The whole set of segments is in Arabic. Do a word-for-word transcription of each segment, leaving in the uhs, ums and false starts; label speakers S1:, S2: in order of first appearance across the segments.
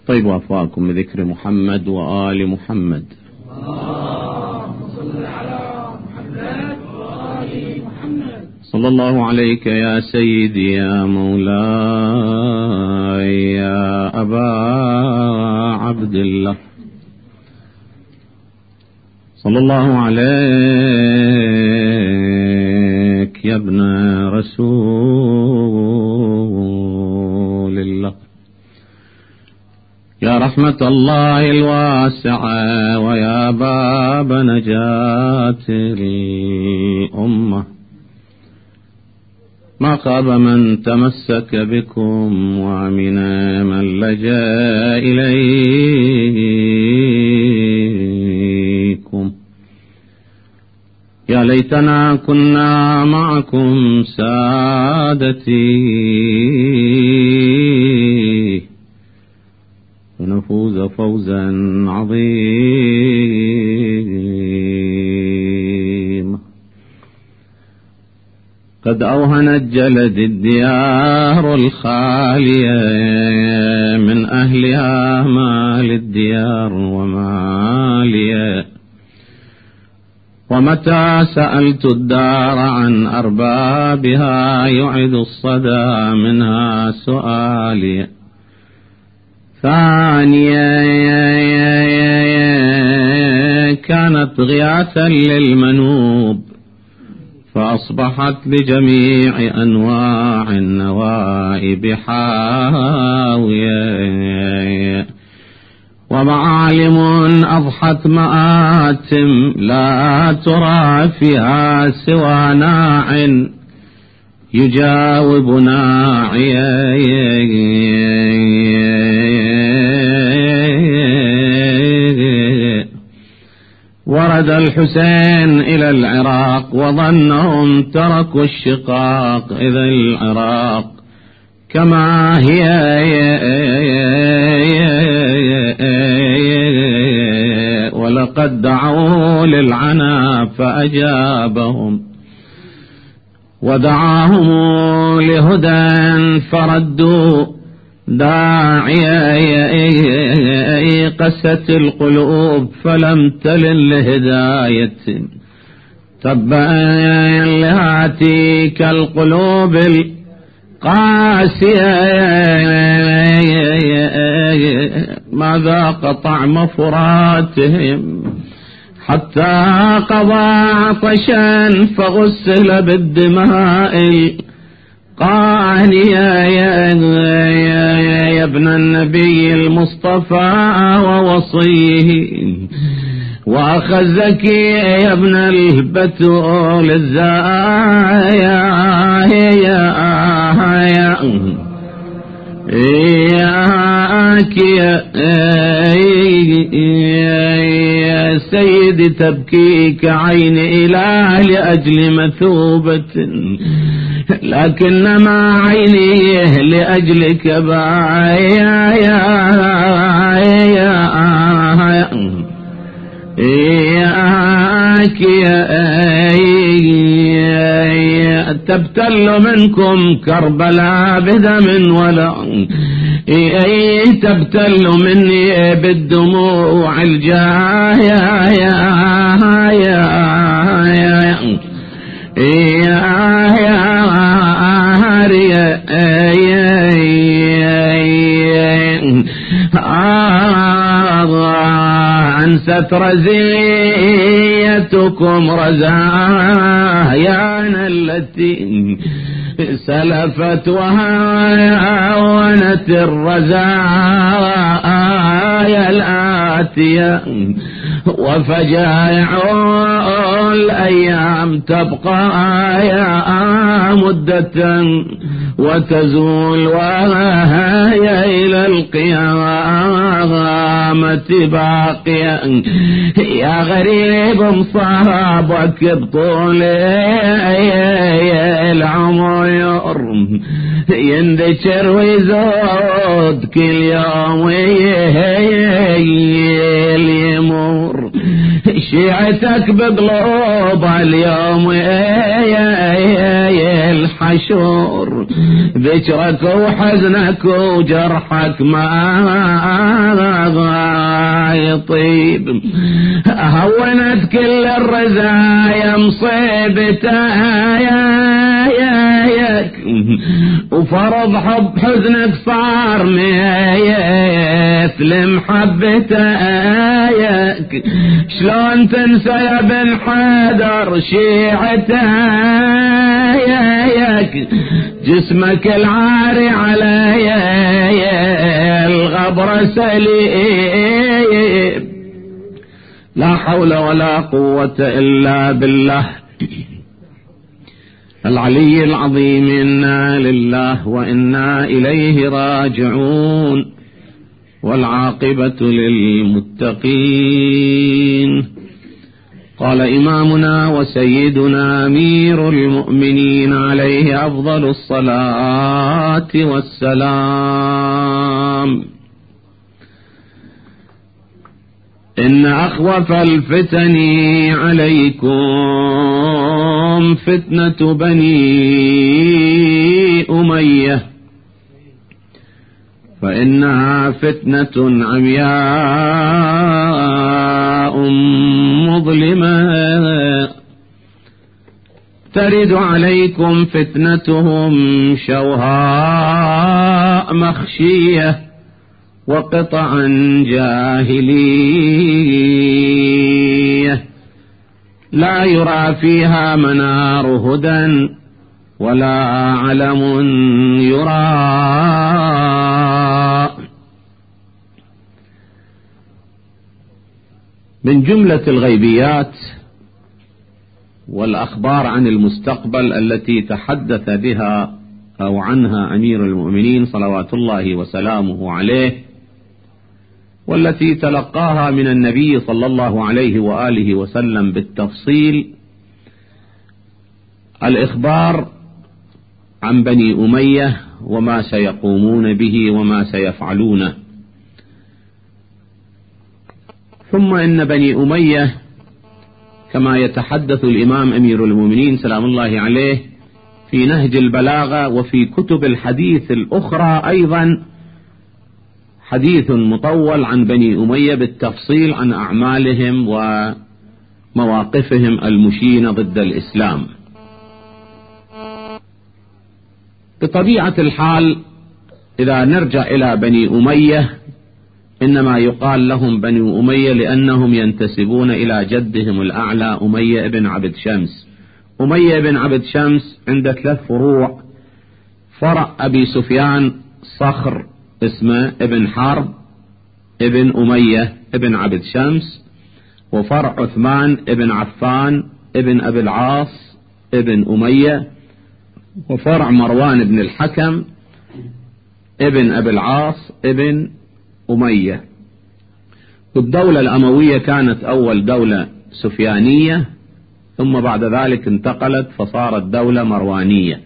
S1: طيب وأفواكم بذكر محمد وآل محمد. صلى الله عليك يا سيدي يا مولاي يا أبا عبد الله، صلى الله عليك يا ابن رسول الله، يا رحمة الله الواسعة ويا باب نجاة الأمة. ما خاب من تمسك بكم وأمن من لجأ إليكم. يا ليتنا كنا معكم سادتي ونفوز فوزا عظيما. قد أوهنت جلد الديار الخالية من أهلها مال الديار ومالية، ومتى سألت الدار عن أربابها يعد الصدى منها سؤالي. ثانية كانت غياثا للمنوب فأصبحت بجميع أنواع النوائب حاوية، ومعالم أضحت مآتم لا ترى فيها سوى ناع يجاوب ناعيا. ورد الحسين إلى العراق وظنهم تركوا الشقاق، إذا العراق كما هي ولقد دعوا للعنا فأجابهم، ودعاهم لهدى فردوا داعي. قست القلوب فلم تلن لهداية، تبا لهاتيك القلوب القاسية ما ذاق طعم فراتهم، حتى قضى عطشا فغسل بالدماء قانيا. يا, يا ابن النبي المصطفى ووصيه وأخذك يا ابن البتول الزايا. يا يا سيدي تبكيك عين إله لأجل مثوبة، لكنما عيني لأجلك بايا. يا يا تبتل منكم كربلاء بدم ولا تبتل مني بالدموع الجاية. يا يا أنست رزيتكم رزايانا التي سلفت وهاونت الرزايا الآتية، وفجائع الأيام تبقى يا مدة وتزول وهي إلى القيامة باقية. يا غريب مصابك بطول العمر يندشر ويزود كل يوم يمر، شيعتك بقلوب اليوم الحشور، ذكرك وحزنك وجرحك ما يطيب، هونت كل الرزايا مصيبتها وفرض حب حزنك صار مثل محبتك، شلون تنسى يا بن حيدر شيعتك، جسمك العاري علي الغبر سليب، لا حول ولا قوة إلا بالله العلي العظيم. إنا لله وإنا إليه راجعون، والعاقبة للمتقين. قال إمامنا وسيدنا أمير المؤمنين عليه أفضل الصلاة والسلام: إن أخوف الفتن عليكم فتنة بني أمية، فإنها فتنة عمياء مظلمة ترد عليكم فتنتهم شوهاء مخشية وقطعا جاهلية، لا يرى فيها منار هدى ولا علم يرى. من جملة الغيبيات والأخبار عن المستقبل التي تحدث بها أو عنها أمير المؤمنين صلوات الله وسلامه عليه، والتي تلقاها من النبي صلى الله عليه وآله وسلم بالتفصيل، الإخبار عن بني أمية وما سيقومون به وما سيفعلونه. ثم إن بني أمية كما يتحدث الإمام أمير المؤمنين سلام الله عليه في نهج البلاغة وفي كتب الحديث الأخرى أيضا حديث مطول عن بني أمية بالتفصيل عن أعمالهم ومواقفهم المشينة ضد الإسلام. بطبيعة الحال إذا نرجع إلى بني أمية إنما يقال لهم بني أمية لأنهم ينتسبون إلى جدهم الأعلى أمية بن عبد شمس. أمية بن عبد شمس عنده ثلاث فروع: فرع أبي سفيان صخر اسمه ابن حرب ابن أمية ابن عبد شمس، وفرع عثمان ابن عفان ابن أبي العاص ابن أمية، وفرع مروان بن الحكم ابن أبي العاص ابن أمية. والدولة الأموية كانت أول دولة سفيانية، ثم بعد ذلك انتقلت فصارت دولة مروانية.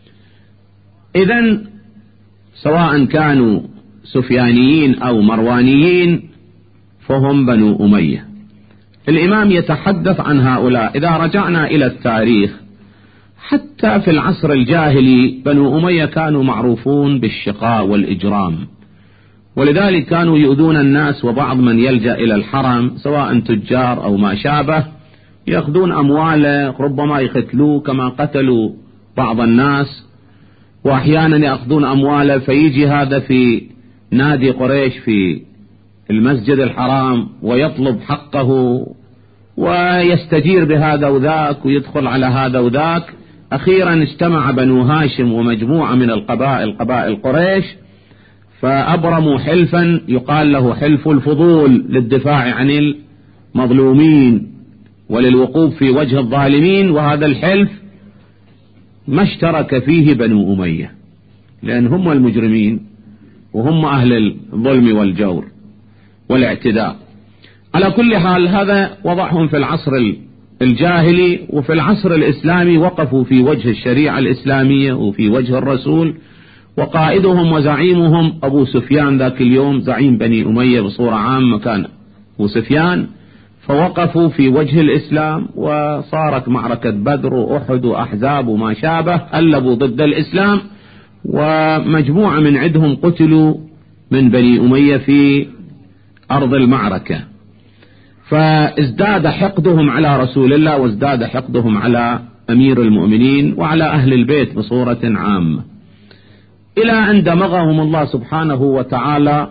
S1: إذن سواء كانوا سفيانيين أو مروانيين فهم بنو أمية. الإمام يتحدث عن هؤلاء. إذا رجعنا إلى التاريخ حتى في العصر الجاهلي بنو أمية كانوا معروفون بالشقاء والإجرام، ولذلك كانوا يؤذون الناس، وبعض من يلجأ إلى الحرم سواء تجار أو ما شابه يأخذون أمواله، ربما يقتلوه كما قتلوا بعض الناس، وأحيانا يأخذون أمواله فيجي هذا في نادي قريش في المسجد الحرام ويطلب حقه ويستجير بهذا وذاك ويدخل على هذا وذاك. أخيرا اجتمع بنو هاشم ومجموعة من القبائل قبائل قريش فأبرموا حلفا يقال له حلف الفضول للدفاع عن المظلومين وللوقوف في وجه الظالمين. وهذا الحلف ما اشترك فيه بنو أمية لأن هم المجرمين وهم أهل الظلم والجور والاعتداء. على كل حال هذا وضعهم في العصر الجاهلي، وفي العصر الإسلامي وقفوا في وجه الشريعة الإسلامية وفي وجه الرسول، وقائدهم وزعيمهم أبو سفيان ذاك اليوم زعيم بني أمية بصورة عامة كان أبو سفيان، فوقفوا في وجه الإسلام، وصارت معركة بدر وأحد وأحزاب وما شابه، ألبوا ضد الإسلام، ومجموعة من عندهم قتلوا من بني أمية في أرض المعركة. فازداد حقدهم على رسول الله، وازداد حقدهم على أمير المؤمنين وعلى أهل البيت بصورة عامة، إلى أن دمغهم الله سبحانه وتعالى،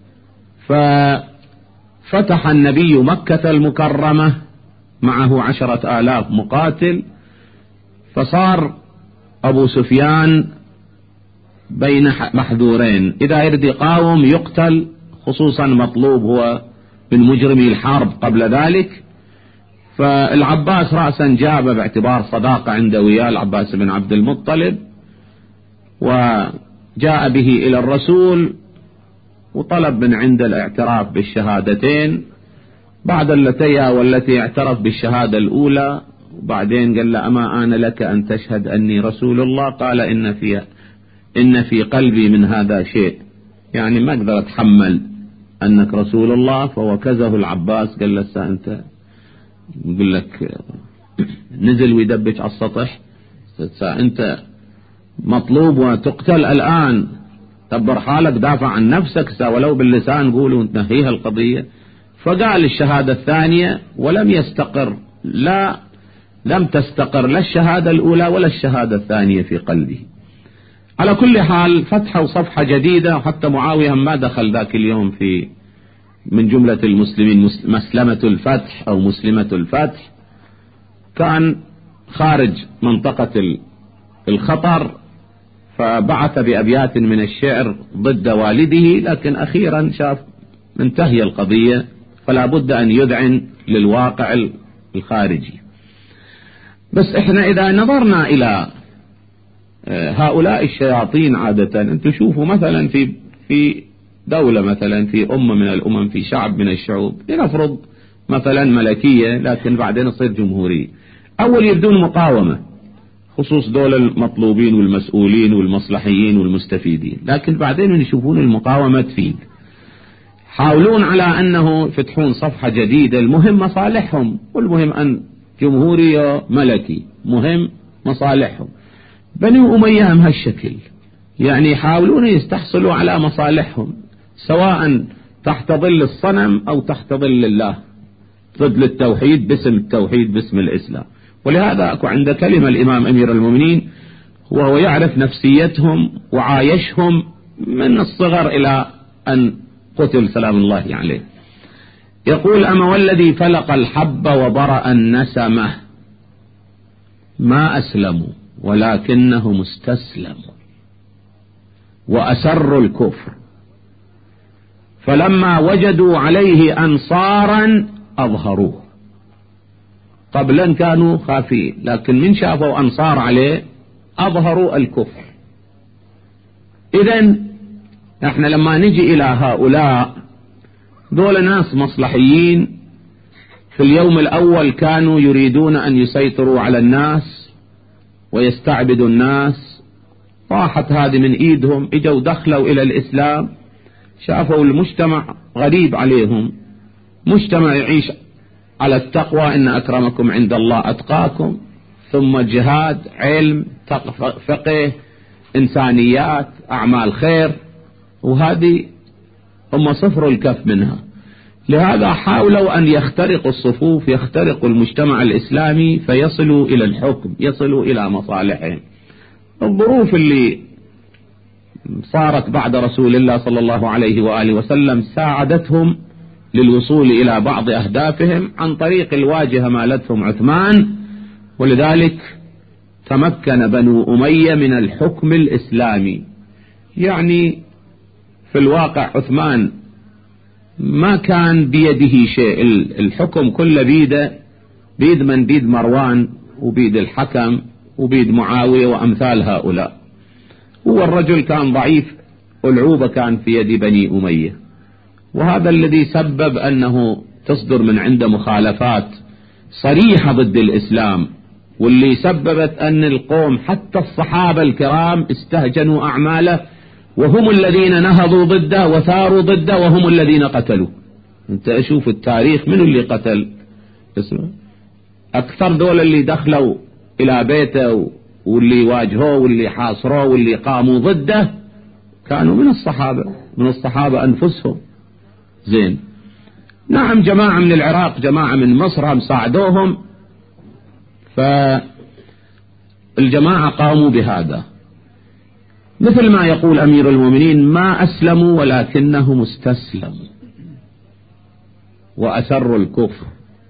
S1: ففتح النبي مكة المكرمة معه عشرة آلاف مقاتل، فصار أبو سفيان بين محذورين، إذا يريد يقاوم يقتل، خصوصا مطلوب هو من مجرمي الحرب قبل ذلك. فالعباس رأسا جاب باعتبار صداقة عنده وياه العباس بن عبد المطلب، وجاء به إلى الرسول وطلب من عنده الاعتراف بالشهادتين، بعد التي والتي اعترف بالشهادة الأولى، وبعدين قال له أما آن لك أن تشهد أني رسول الله؟ قال إن في إن في قلبي من هذا شيء، يعني ما أقدر أتحمل أنك رسول الله. فوكزه العباس قال له أنت يقول لك نزل ويدبج على السطح، أنت مطلوب وتقتل الآن، تبر حالك، دافع عن نفسك، ولو باللسان قولوا وتنهيها القضية. فقال الشهادة الثانية، ولم يستقر، لا لم تستقر لا الشهادة الأولى ولا الشهادة الثانية في قلبه. على كل حال فتحوا صفحة جديدة، وحتى معاوية ما دخل ذاك اليوم في من جملة المسلمين، مسلمة الفتح أو مسلمة الفتح، كان خارج منطقة الخطر، فبعث بأبيات من الشعر ضد والده، لكن أخيرا شاف انتهي القضية، فلا بد أن يذعن للواقع الخارجي. بس احنا إذا نظرنا إلى هؤلاء الشياطين عادة، أنتم شوفوا مثلا في في دولة مثلا، في أمة من الأمم، في شعب من الشعوب، لنفرض مثلا ملكية لكن بعدين تصير جمهورية، أول يبدون مقاومة، خصوص دول المطلوبين والمسؤولين والمصلحيين والمستفيدين، لكن بعدين يشوفون المقاومة تفيد، حاولون على أنه يفتحون صفحة جديدة، المهم مصالحهم، والمهم أن جمهوري ملكي، مهم مصالحهم. بني أمية هم هالشكل، يعني يحاولون يستحصلوا على مصالحهم، سواء تحت ظل الصنم أو تحت ظل الله، ضد التوحيد باسم التوحيد باسم الإسلام. ولهذا أكو عند كلمة الإمام أمير المؤمنين، وهو يعرف نفسيتهم وعايشهم من الصغر إلى أن قتل سلام الله عليه، يقول أما والذي فلق الحب وبرأ النسمة ما أسلموا ولكنهم استسلموا وأسروا الكفر، فلما وجدوا عليه أنصارا أظهروه. قبلا كانوا خافين، لكن من شافوا أنصار عليه أظهروا الكفر. إذن احنا لما نجي إلى هؤلاء، دول ناس مصلحيين، في اليوم الأول كانوا يريدون أن يسيطروا على الناس ويستعبدوا الناس، راحت هذه من إيدهم، إجوا دخلوا إلى الإسلام، شافوا المجتمع غريب عليهم، مجتمع يعيش على التقوى، إن أكرمكم عند الله أتقاكم، ثم جهاد، علم، فقه، إنسانيات، أعمال خير، وهذه هم صفر الكف منها. لهذا حاولوا أن يخترقوا الصفوف، يخترقوا المجتمع الإسلامي، فيصلوا إلى الحكم، يصلوا إلى مصالحهم. الظروف اللي صارت بعد رسول الله صلى الله عليه وآله وسلم ساعدتهم للوصول إلى بعض أهدافهم عن طريق الواجهة مالتهم عثمان، ولذلك تمكن بنو أمية من الحكم الإسلامي. يعني في الواقع عثمان ما كان بيده شيء، الحكم كله بيده، بيد من بيد مروان وبيد الحكم وبيد معاوية وأمثال هؤلاء. هو الرجل كان ضعيف، العوبة كان في يد بني أمية، وهذا الذي سبب أنه تصدر من عنده مخالفات صريحة ضد الإسلام، واللي سببت أن القوم حتى الصحابة الكرام استهجنوا أعماله، وهم الذين نهضوا ضده وثاروا ضده، وهم الذين قتلوا. انت اشوف التاريخ، من اللي قتل اسمه أكثر دول اللي دخلوا إلى بيته واللي واجهوه واللي حاصروه واللي قاموا ضده كانوا من الصحابة من الصحابة أنفسهم. زين، نعم جماعة من العراق جماعة من مصر هم ساعدوهم، فالجماعة قاموا بهذا. مثل ما يقول أمير المؤمنين: ما أسلموا ولكنهم استسلموا وأسروا الكفر.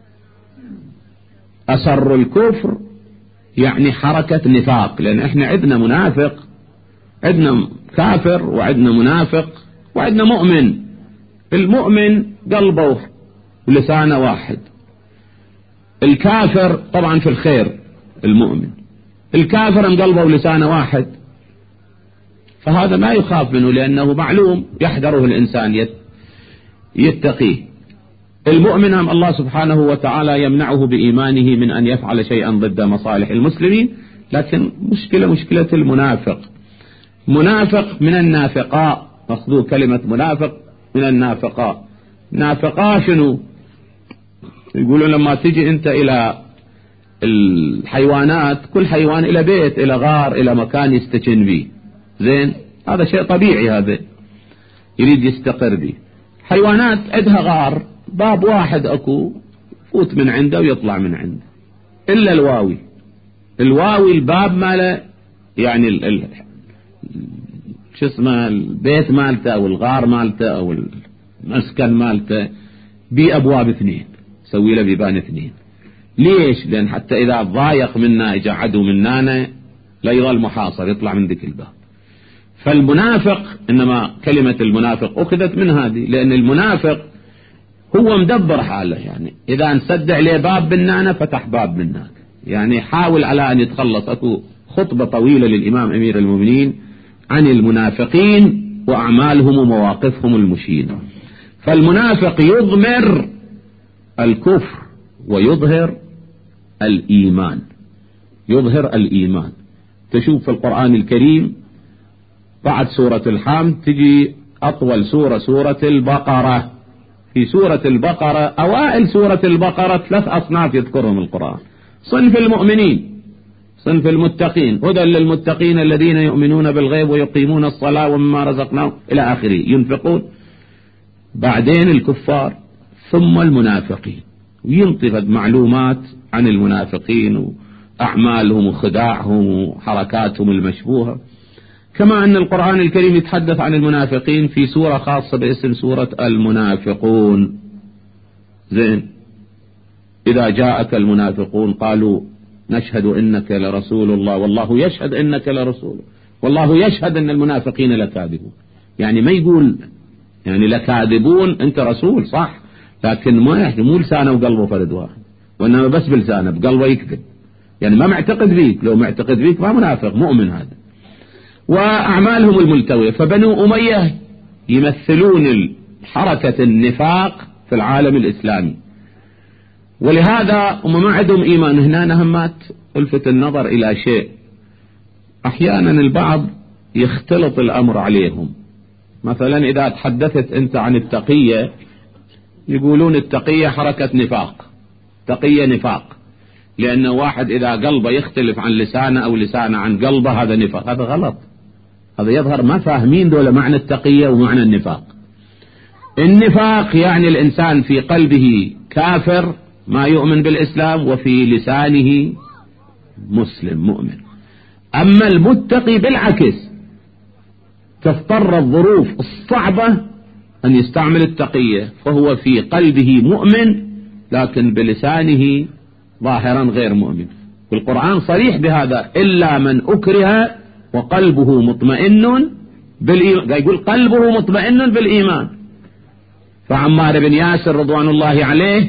S1: أسروا الكفر يعني حركة نفاق، لأن احنا عندنا منافق، عندنا كافر وعندنا منافق وعندنا مؤمن. المؤمن قلبه ولسانه واحد، الكافر طبعا في الخير المؤمن، الكافر قلبه ولسانه واحد، فهذا ما يخاف منه لأنه معلوم يحذره الإنسان يتقيه. المؤمن هم الله سبحانه وتعالى يمنعه بإيمانه من أن يفعل شيئا ضد مصالح المسلمين. لكن مشكلة مشكلة المنافق، منافق من النافقاء، أخذوا كلمة منافق من النافقاء. نافقاء شنو؟ يقولون لما تجي أنت إلى الحيوانات، كل حيوان إلى بيت، إلى غار، إلى مكان يستكن به. زين، هذا شيء طبيعي، هذا يريد يستقر به. حيوانات عندها غار، باب واحد أكو، فوت من عنده ويطلع من عنده، إلا الواوي. الواوي الباب ماله يعني ال ال شو اسمه البيت مالته أو الغار مالته أو المسكن مالته بأبواب اثنين، سوي له بيبان اثنين. ليش؟ لأن حتى إذا ضايق منا إجا عدو مننا لا يظل محاصر، يطلع من ذيك الباب. فالمنافق، إنما كلمة المنافق أخذت من هذه، لأن المنافق هو مدبر حاله، يعني إذا انسد عليه باب مننا فتح باب منك، يعني حاول على أن يتخلص. أكو خطبة طويلة للإمام أمير المؤمنين عن المنافقين وأعمالهم ومواقفهم المشينة. فالمنافق يضمر الكفر ويظهر الإيمان، يظهر الإيمان. تشوف في القرآن الكريم بعد سورة الحمد تجي أطول سورة سورة البقرة. في سورة البقرة أوائل سورة البقرة ثلاث أصناف يذكرهم القرآن: صنف المؤمنين، صنف المتقين، هدى للمتقين الذين يؤمنون بالغيب ويقيمون الصلاة ومما رزقناهم إلى آخره ينفقون. بعدين الكفار، ثم المنافقين، وينطفد معلومات عن المنافقين وأعمالهم وخداعهم وحركاتهم المشبوهة. كما أن القرآن الكريم يتحدث عن المنافقين في سورة خاصة باسم سورة المنافقون. زين، إذا جاءك المنافقون قالوا نشهد إنك لرسول الله والله يشهد إنك لرسول، والله يشهد أن المنافقين لكاذبون. يعني ما يقول يعني لكاذبون، أنت رسول صح، لكن ما يحكي مو لسانه وقلبه فرد واحد، وإنما بس بلسانه بقلبه يكذب، يعني ما معتقد بيك. لو معتقد بيك ما منافق، مؤمن هذا. وأعمالهم الملتوية. فبنو أمية يمثلون حركة النفاق في العالم الإسلامي، ولهذا هم ما عندهم إيمان. هنا نهمات ألفت النظر إلى شيء، أحيانا البعض يختلط الأمر عليهم. مثلا إذا تحدثت أنت عن التقية يقولون التقية حركة نفاق، تقية نفاق، لأن واحد إذا قلبه يختلف عن لسانه أو لسانه عن قلبه هذا نفاق. هذا غلط، هذا يظهر ما فاهمين دول معنى التقية ومعنى النفاق. النفاق يعني الإنسان في قلبه كافر ما يؤمن بالإسلام وفي لسانه مسلم مؤمن. أما المتقي بالعكس، تضطر الظروف الصعبة أن يستعمل التقية، فهو في قلبه مؤمن لكن بلسانه ظاهرا غير مؤمن. والقرآن صريح بهذا: إلا من أكره وقلبه مطمئن بالإيمان. يقول قلبه مطمئن بالإيمان. فعمار بن ياسر رضوان الله عليه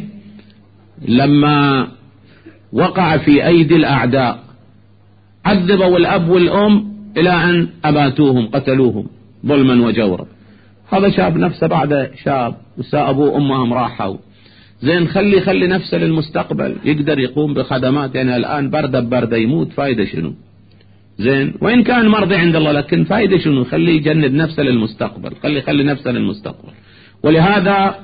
S1: لما وقع في أيدي الأعداء عذبوا الأب والأم إلى أن أماتوهم، قتلوهم ظلما وجورا. هذا شاب نفسه بعد شاب، وسا أبوه وأمهم راحوا. زين، خلي خلي نفسه للمستقبل، يقدر يقوم بخدمات. يعني الآن بردة بردة يموت، فايدة شنو؟ زين، وإن كان مرضي عند الله لكن فايدة شنو؟ خلي يجند نفسه للمستقبل، خلي خلي نفسه للمستقبل. ولهذا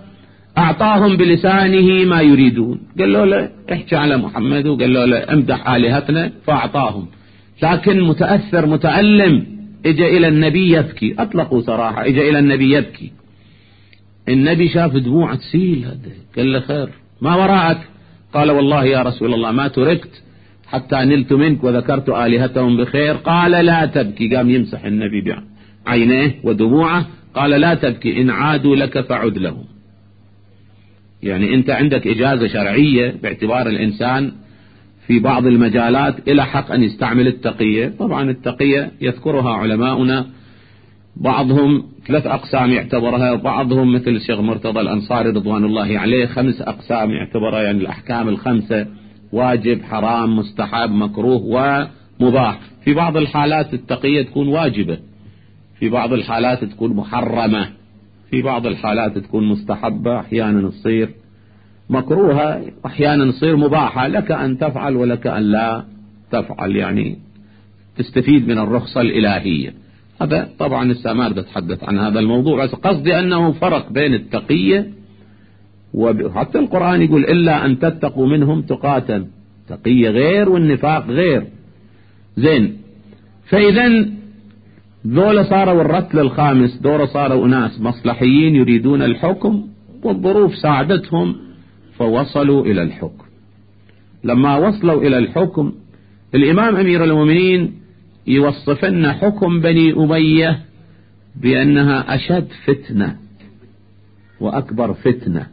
S1: أعطاهم بلسانه ما يريدون، قال له لا احكي على محمد، وقال له لا امدح آلهتنا، فأعطاهم. لكن متأثر متألم اجى إلى النبي يبكي، أطلقوا صراحة، اجى إلى النبي يبكي. النبي شاف دموع تسيل، هذا قال له خير ما وراءك؟ قال والله يا رسول الله ما تركت حتى نلت منك وذكرت آلهتهم بخير. قال لا تبكي، قام يمسح النبي بعينيه ودموعه، قال لا تبكي، إن عادوا لك فعد لهم. يعني أنت عندك إجازة شرعية باعتبار الإنسان في بعض المجالات إلى حق أن يستعمل التقية. طبعا التقية يذكرها علماؤنا، بعضهم ثلاث أقسام يعتبرها، وبعضهم مثل الشيخ مرتضى الأنصاري رضوان الله عليه خمس أقسام يعتبرها، يعني الأحكام الخمسة: واجب، حرام، مستحب، مكروه، ومباح. في بعض الحالات التقية تكون واجبة، في بعض الحالات تكون محرمة، في بعض الحالات تكون مستحبة، أحيانا تصير مكروهة، أحيانا تصير مباحة، لك أن تفعل ولك أن لا تفعل، يعني تستفيد من الرخصة الإلهية. هذا طبعا السامار تتحدث عن هذا الموضوع، بس قصدي أنه فرق بين التقية، وحتى القرآن يقول إلا أن تتقوا منهم تقاتا، تقية غير والنفاق غير. زين، فإذا ذولا صاروا الرتل الخامس، ذولا صاروا أناس مصلحيين يريدون الحكم، والظروف ساعدتهم فوصلوا إلى الحكم. لما وصلوا إلى الحكم، الإمام أمير المؤمنين يوصف لنا حكم بني أمية بأنها أشد فتنة وأكبر فتنة،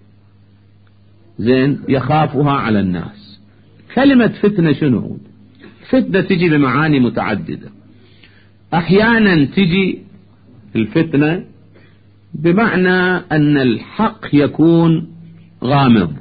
S1: زين، يخافها على الناس. كلمة فتنة شنو؟ فتنة تجي بمعاني متعددة. أحيانا تجي الفتنة بمعنى أن الحق يكون غامض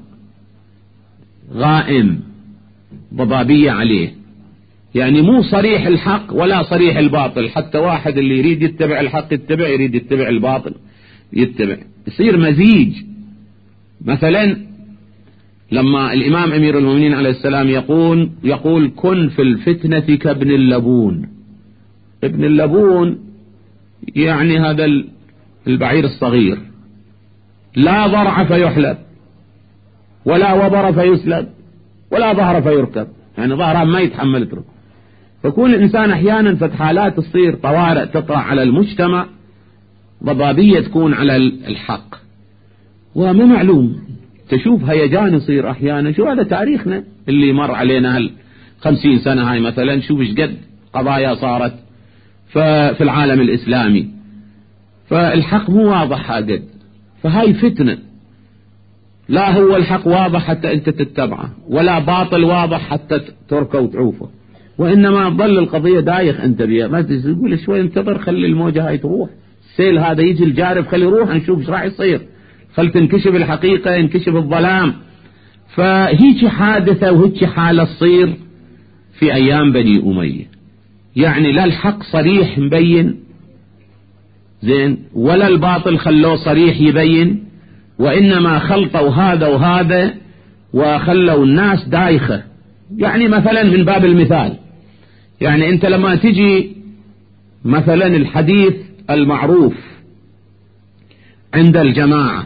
S1: غائم، ضبابية عليه، يعني مو صريح الحق ولا صريح الباطل، حتى واحد اللي يريد يتبع الحق يتبع، يريد يتبع الباطل يتبع، يصير مزيج. مثلا لما الإمام أمير المؤمنين عليه السلام يقول يقول كن في الفتنة كابن اللبون. ابن اللبون يعني هذا البعير الصغير، لا ضرع فيحلب ولا وبر فيسلب ولا ظهر فيركب، يعني ظهره ما يتحمل ترك. فكون الإنسان أحيانا في حالات تصير طوارئ تطرأ على المجتمع، ضبابية تكون على الحق، وما معلوم تشوف هيجان يصير أحيانا. شو هذا تاريخنا اللي مر علينا هالخمسين سنة هاي مثلا، شوف ايش قد قضايا صارت في العالم الإسلامي، فالحق مو واضح قد، فهاي فتنة. لا هو الحق واضح حتى أنت تتبعه، ولا باطل واضح حتى تركه وتعوفه، وإنما ظل القضية دايخ أنت بيها، ما تقول شوي انتظر خلي الموجة هاي تروح، السيل هذا يجي الجارب خلي يروح نشوف ايش راح يصير، خل تنكشف الحقيقة ينكشف الظلام. فهيك حادثة وهيك حالة تصير في أيام بني أمية، يعني لا الحق صريح مبين زين ولا الباطل خلوه صريح يبين، وإنما خلطوا هذا وهذا وخلوا الناس دايخة. يعني مثلا من باب المثال، يعني أنت لما تجي مثلا الحديث المعروف عند الجماعة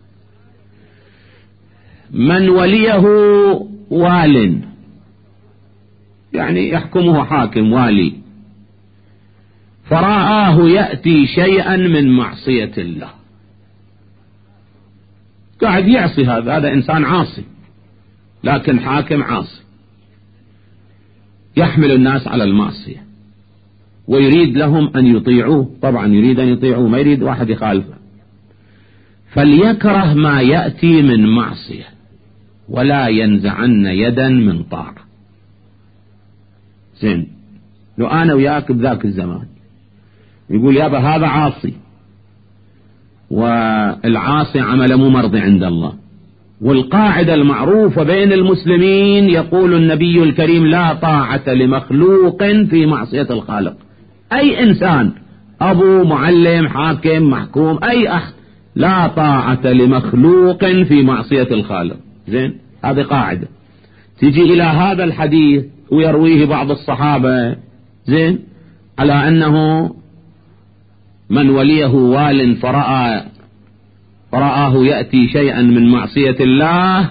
S1: من وليه وال، يعني يحكمه حاكم والي، فرآه يأتي شيئا من معصية الله، قاعد يعصي، هذا هذا إنسان عاصي لكن حاكم عاصي يحمل الناس على المعصية ويريد لهم أن يطيعوه، طبعا يريد أن يطيعوه ما يريد واحد يخالفه، فليكره ما يأتي من معصية ولا ينزعن يدا من طاعة. زين، لو أنا وياك بذاك الزمان يقول يابا هذا عاصي، والعاصي عمل مو مرضي عند الله، والقاعدة المعروفة بين المسلمين يقول النبي الكريم لا طاعة لمخلوق في معصية الخالق. أي إنسان، أبو، معلم، حاكم، محكوم، أي أحد، لا طاعة لمخلوق في معصية الخالق. زين، هذه قاعدة. تجي إلى هذا الحديث ويرويه بعض الصحابة زين على أنه من وليه وال فرأى فرآه يأتي شيئا من معصية الله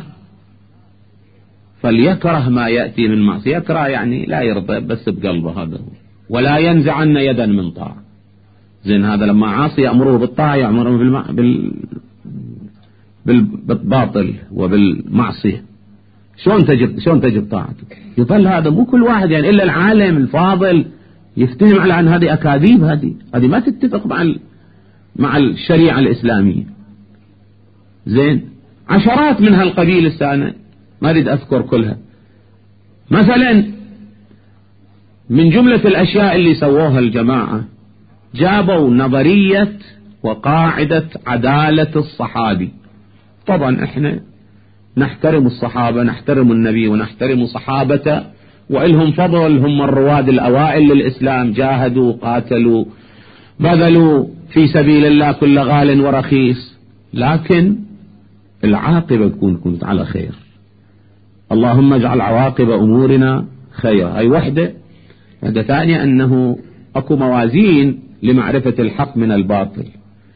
S1: فليكره ما يأتي من معصية. يكره يعني لا يرضى بس بقلبه، هذا هو. ولا ينزعن يدا من طاعة. زين هذا لما عاصي يأمره بالطاعة يأمره بالم... بال... بال... بالباطل وبالمعصية. شلون تجب شلون تجب طاعته؟ يظل هذا مو كل واحد يعني إلا العالم الفاضل يفتهم على أن هذه أكاذيب، هذه هذه ما تتفق مع ال... مع الشريعة الإسلامية. زين عشرات من هالقبيل السنة ما أريد أذكر كلها. مثلا من جملة الأشياء اللي سووها الجماعة جابوا نظرية وقاعدة عدالة الصحابي. طبعا احنا نحترم الصحابة، نحترم النبي ونحترم صحابته، وإلهم فضل، هم الرواد الأوائل للإسلام، جاهدوا قاتلوا بذلوا في سبيل الله كل غال ورخيص، لكن العاقبة تكون كنت على خير. اللهم اجعل عواقب أمورنا خير. هاي وحدة. وحدة ثانية أنه أكو موازين لمعرفة الحق من الباطل.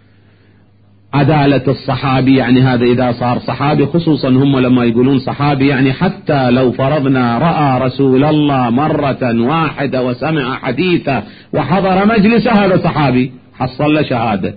S1: عدالة الصحابي يعني هذا إذا صار صحابي، خصوصا هم لما يقولون صحابي يعني حتى لو فرضنا رأى رسول الله مرة واحدة وسمع حديثه وحضر مجلسه، هذا صحابي، حصل له شهادة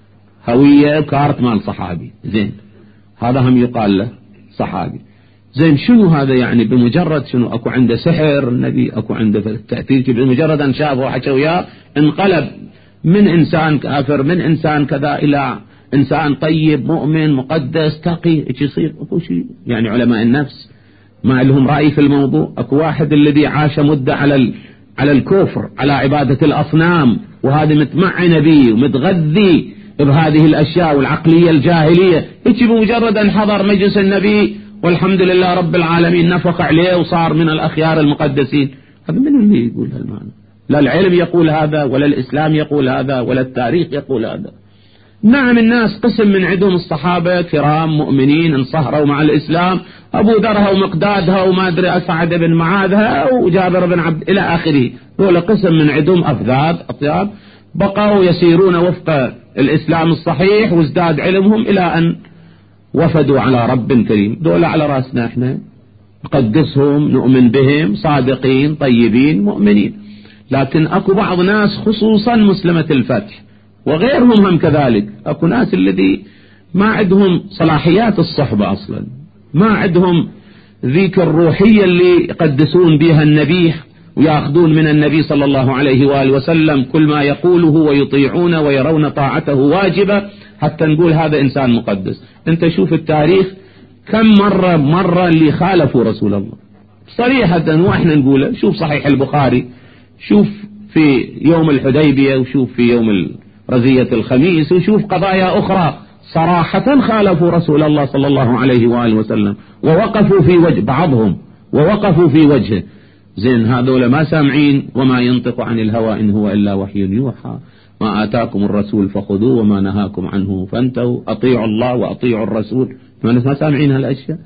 S1: هوية كارت مال صحابي. زين هذا هم يقال له صحابي. زين شنو هذا يعني؟ بمجرد شنو اكو عنده سحر النبي، اكو عنده تأثير، بمجرد ان شافه وحكى وياه انقلب من انسان كافر من انسان كذا الى انسان طيب مؤمن مقدس تقي. ايش يصير؟ اكو شيء يعني علماء النفس ما لهم رأي في الموضوع. اكو واحد الذي عاش مدة على ال... على الكفر، على عبادة الاصنام، وهذا متمعن به ومتغذي بهذه الاشياء والعقلية الجاهلية، ايش بمجرد ان حضر مجلس النبي والحمد لله رب العالمين نفق عليه وصار من الأخيار المقدسين. هذا من اللي يقول هالمعنى؟ لا العلم يقول هذا، ولا الإسلام يقول هذا، ولا التاريخ يقول هذا. نعم الناس قسم من عندهم الصحابة كرام مؤمنين انصهروا مع الإسلام، أبو ذرها ومقدادها وما أدري أسعد بن معاذها وجابر بن عبد إلى آخره، دول قسم من عندهم أفذاذ أطياب بقوا يسيرون وفق الإسلام الصحيح وازداد علمهم إلى أن وفدوا على رب كريم. دول على رأسنا احنا، نقدسهم نؤمن بهم صادقين طيبين مؤمنين. لكن اكو بعض ناس خصوصا مسلمة الفتح وغيرهم هم كذلك، اكو ناس الذي ما عندهم صلاحيات الصحبة اصلا، ما عندهم ذيك الروحية اللي يقدسون بها النبي ويأخذون من النبي صلى الله عليه وآله وسلم كل ما يقوله ويطيعون ويرون طاعته واجبة حتى نقول هذا إنسان مقدس. انت شوف التاريخ كم مرة مرة اللي خالفوا رسول الله صريحة واحنا نقوله. شوف صحيح البخاري، شوف في يوم الحديبية، وشوف في يوم رزية الخميس، وشوف قضايا أخرى صراحة خالفوا رسول الله صلى الله عليه وآله وسلم ووقفوا في وجه بعضهم ووقفوا في وجهه. زين هذول ما سامعين وما ينطق عن الهوى إن هو إلا وحي يوحى، ما آتاكم الرسول فخذوه وما نهاكم عنه فانتهوا، أطيعوا الله وأطيعوا الرسول. ما سامعين هالأشياء.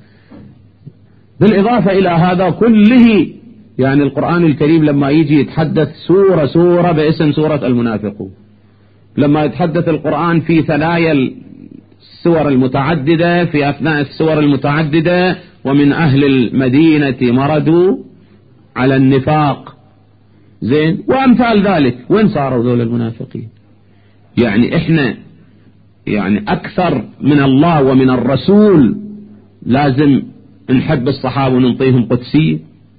S1: بالإضافة إلى هذا كله يعني القرآن الكريم لما يجي يتحدث سورة سورة باسم سورة المنافقون، لما يتحدث القرآن في ثنايا السور المتعددة في أثناء السور المتعددة ومن أهل المدينة مردوا على النفاق. زين وأمثال ذلك. وين صاروا ذول المنافقين؟ يعني إحنا يعني أكثر من الله ومن الرسول لازم نحب الصحابة وننطيهم قدسية.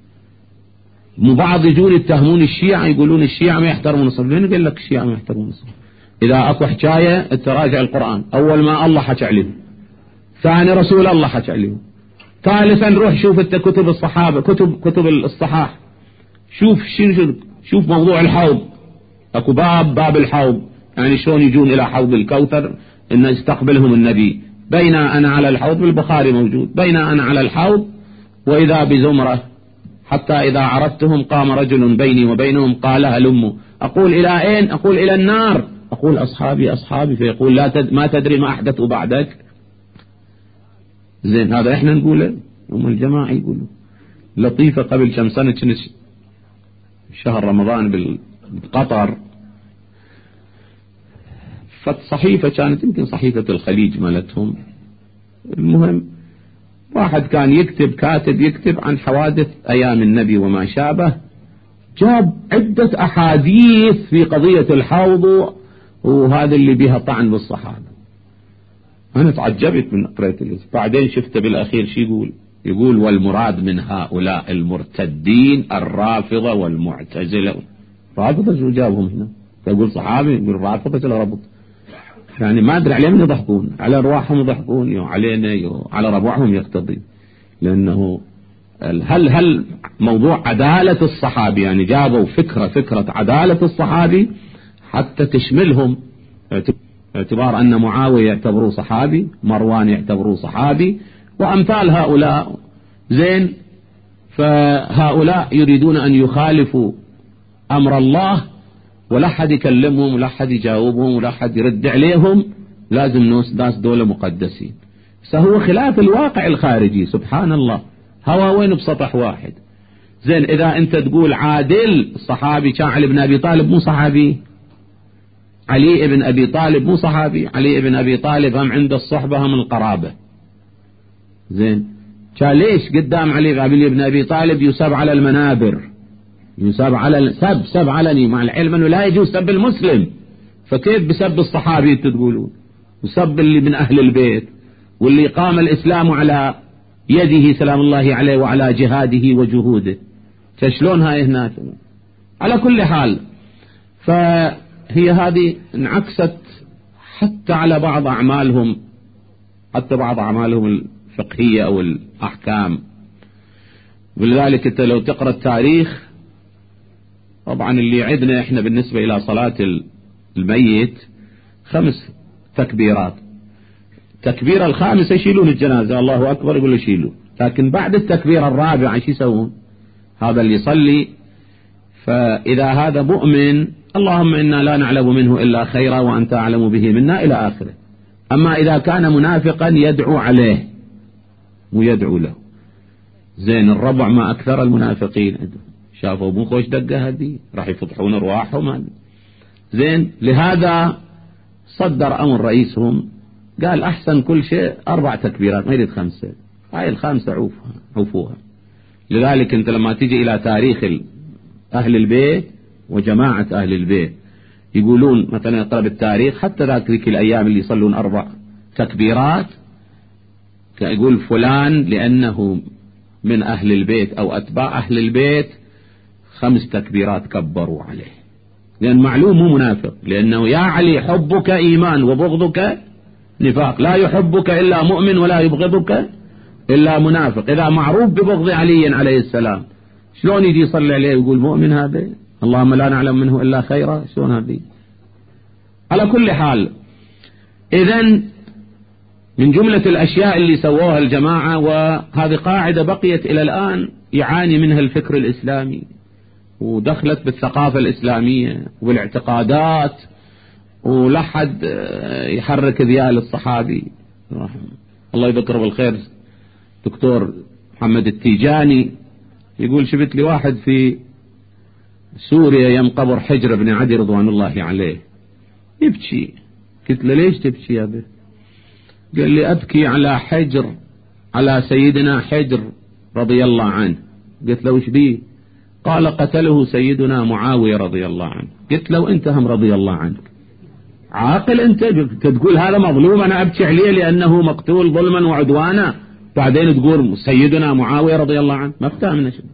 S1: مو بعض يجون يتهمون الشيعة يقولون الشيعة ما يحترمون الصحابة. مين قال لك الشيعة ما يحترمون الصحابة؟ إذا أكو حكاية تراجع القرآن، أول ما الله حكى عليهم، ثاني رسول الله حكى عليهم، ثالثا روح شوف انت كتب الصحابة كتب كتب الصحاح، شوف شنو شوف موضوع الحوض، اكو باب باب الحوض يعني شلون يجون الى حوض الكوثر ان يستقبلهم النبي. بين انا على الحوض بالبخاري موجود، بين انا على الحوض واذا بزمرة حتى اذا عرفتهم قام رجل بيني وبينهم قال هلموا، اقول الى اين؟ اقول الى النار، اقول اصحابي اصحابي، فيقول لا تد ما تدري ما احدثوا بعدك. زين هذا احنا نقوله، هم الجماعة يقولوا. لطيفة قبل كم سنة كنت شهر رمضان بقطر، فالصحيفة كانت يمكن صحيفة الخليج مالتهم. المهم واحد كان يكتب كاتب يكتب عن حوادث أيام النبي وما شابه، جاب عدة أحاديث في قضية الحوض وهذا اللي بها طعن بالصحابة. أنا تعجبت من قرية الاسم. بعدين شفت بالأخير شي يقول يقول والمراد من هؤلاء المرتدين الرافضة والمعتزلة. رافضة شو جابهم هنا؟ يقول صحابي يقول رافضة شو ربط؟ يعني ما أدري عليهم يضحكون، على أرواحهم يضحكون، يو علينا يو على ربعهم يقتضي. لأنه هل هل موضوع عدالة الصحابي يعني جابوا فكرة فكرة عدالة الصحابي حتى تشملهم، اعتبار أن معاوية يعتبروه صحابي، مروان يعتبروه صحابي، وأمثال هؤلاء. زين، فهؤلاء يريدون أن يخالفوا أمر الله، ولا حد يكلمهم ولا حد يجاوبهم ولا حد يرد عليهم، لازم ناس ناس دولة مقدسين. فهو خلاف الواقع الخارجي. سبحان الله، هواوين بسطح واحد. زين، إذا أنت تقول عادل الصحابي كان علي بن أبي طالب مو صحابي، علي بن أبي طالب مو صحابي، علي بن أبي طالب هم عند الصحبة هم القرابة. زين، كان ليش قدام علي بن أبي طالب يسب على المنابر، يسب على سب سب علني، مع العلم أنه لا يجوز سب المسلم، فكيف بسب الصحابي تقولون؟ وسب اللي من أهل البيت واللي قام الإسلام على يده سلام الله عليه وعلى جهاده وجهوده، فشلون هاي هنا؟ على كل حال، فهي هذه انعكست حتى على بعض أعمالهم، حتى بعض أعمالهم الفقهية أو الأحكام. ولذلك أنت لو تقرأ التاريخ، طبعا اللي يعدنا احنا بالنسبة إلى صلاة الميت خمس تكبيرات، تكبير الخامس يشيلون الجنازة الله أكبر يقول يشيلوا، لكن بعد التكبير الرابع ايش يسوون؟ هذا اللي يصلي، فإذا هذا مؤمن اللهم إنا لا نعلم منه إلا خيرا وأنت أعلم به منا إلى آخره. أما إذا كان منافقا يدعو عليه ويدعو له. زين، الربع ما أكثر المنافقين شافوا مو خوش دقة هذه، راح يفضحون أرواحهم. زين، لهذا صدر أمر رئيسهم قال أحسن كل شيء أربع تكبيرات ما يريد خمسة، هاي الخامسة عوفها عوفوها. لذلك أنت لما تيجي إلى تاريخ أهل البيت وجماعة أهل البيت يقولون مثلا اقرأ بالتاريخ حتى ذاك ذيك الأيام اللي يصلون أربع تكبيرات، يقول فلان لأنه من أهل البيت أو أتباع أهل البيت خمس تكبيرات كبروا عليه، لأن معلوم مو منافق، لأنه يا علي حبك إيمان وبغضك نفاق، لا يحبك إلا مؤمن ولا يبغضك إلا منافق. إذا معروف ببغض علي عليه السلام شلون يجي يصلي عليه ويقول مؤمن هذا؟ اللهم لا نعلم منه إلا خيرا، شلون هذه؟ على كل حال، إذن من جملة الأشياء اللي سووها الجماعة، وهذه قاعدة بقيت إلى الآن يعاني منها الفكر الإسلامي ودخلت بالثقافة الإسلامية والاعتقادات، ولا حد يحرك ذيال الصحابي. الله يذكره بالخير دكتور محمد التيجاني يقول شفت لي واحد في سوريا يم قبر حجر بن عدي رضوان الله عليه يبكي. قلت له ليش تبكي يا ابي؟ قال لي أبكي على حجر، على سيدنا حجر رضي الله عنه. قلت له وش بيه؟ قال قتله سيدنا معاوية رضي الله عنه. قلت له انت هم رضي الله عنك عاقل انت تقول هذا مظلوم انا ابكي عليه لانه مقتول ظلما وعدوانا، بعدين تقول سيدنا معاوية رضي الله عنه؟ ما افتهمنا شيء.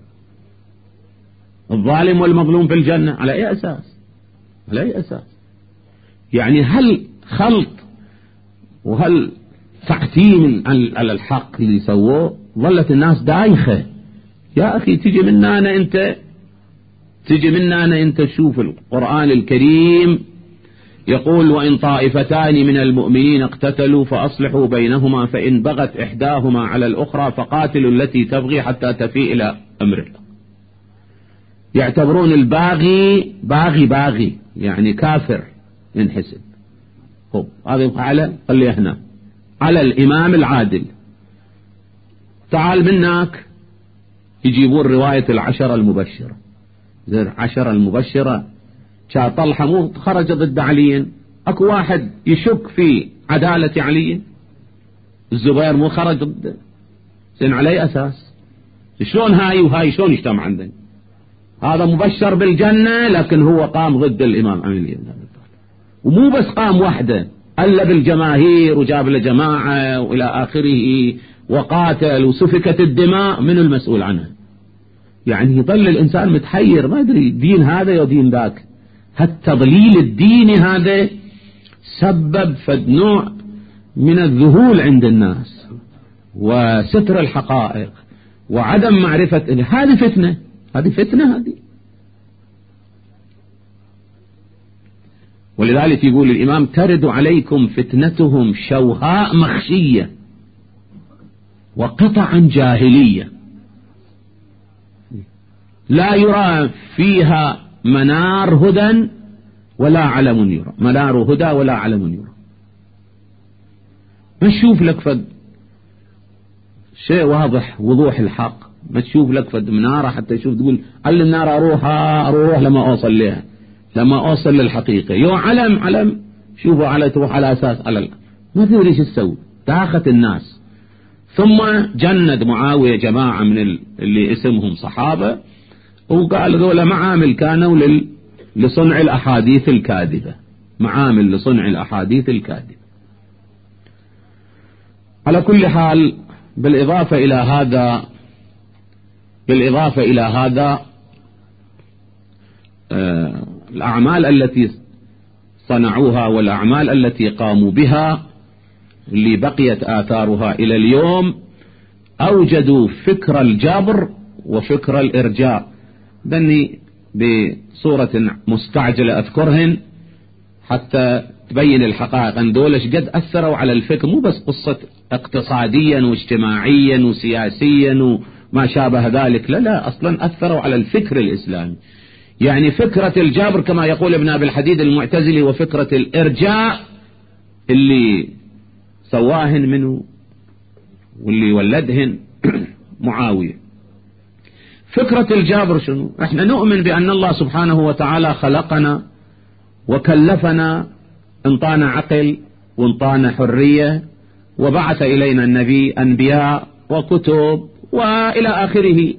S1: الظالم والمظلوم في الجنة على اي اساس؟ على اي اساس؟ يعني هل خلط وهل تعتيم على الحق اللي سووه؟ ظلت الناس دايخة. يا أخي تجي منا أنا أنت تجي منا أنا أنت شوف القرآن الكريم يقول وإن طائفتان من المؤمنين اقتتلوا فأصلحوا بينهما فإن بغت إحداهما على الأخرى فقاتلوا التي تبغي حتى تفيء إلى أمر الله. يعتبرون الباغي باغي باغي يعني كافر ينحسب. هو هذا على خليه هنا على الإمام العادل. تعال منك يجيبون رواية العشرة المبشرة، زي العشرة المبشرة كا طلحة مو خرج ضد علي، اكو واحد يشك في عدالة علي؟ الزبير مو خرج ضده؟ زين على اي اساس؟ شلون هاي وهاي شلون يجتمع عندنا؟ هذا مبشر بالجنة لكن هو قام ضد الامام علي بن ابي طالب، ومو بس قام وحده، قلب الجماهير وجاب له جماعة والى اخره وقاتل وسفكت الدماء. من المسؤول عنها؟ يعني يظل الانسان متحير ما يدري دين هذا يا دين ذاك. هالتضليل الديني هذا سبب فد نوع من الذهول عند الناس وستر الحقائق وعدم معرفة. هذه فتنة، هذه فتنة هذه. ولذلك يقول الإمام: ترد عليكم فتنتهم شوهاء مخشية وقطعا جاهلية لا يرى فيها منار هدى ولا علم يرى. منار هدى ولا علم يرى. ما تشوف لك فد شيء واضح وضوح الحق، ما تشوف لك فد منارة حتى تشوف تقول على النار اروح اروح لما اوصل لها، لما اوصل للحقيقة. يو علم علم شوفوا على تروح على اساس على ما تدري ايش تسوي، داخت الناس. ثم جند معاوية جماعة من اللي اسمهم صحابة وقال ذولا معامل كانوا لل... لصنع الاحاديث الكاذبة، معامل لصنع الاحاديث الكاذبة. على كل حال بالإضافة إلى هذا بالإضافة إلى هذا آه الأعمال التي صنعوها والأعمال التي قاموا بها اللي بقيت آثارها إلى اليوم أوجدوا فكر الجبر وفكر الإرجاء. دني بصورة مستعجلة أذكرهن حتى تبين الحقائق أن دولش قد أثروا على الفكر، مو بس قصة اقتصاديا واجتماعيا وسياسيا وما شابه ذلك، لا لا، أصلا أثروا على الفكر الإسلامي. يعني فكرة الجبر كما يقول ابن أبي الحديد المعتزلي، وفكرة الإرجاء اللي سواهن منه واللي ولدهن معاوية. فكرة الجبر شنو؟ احنا نؤمن بأن الله سبحانه وتعالى خلقنا وكلفنا، انطانا عقل وانطانا حرية وبعث إلينا النبي أنبياء وكتب وإلى آخره،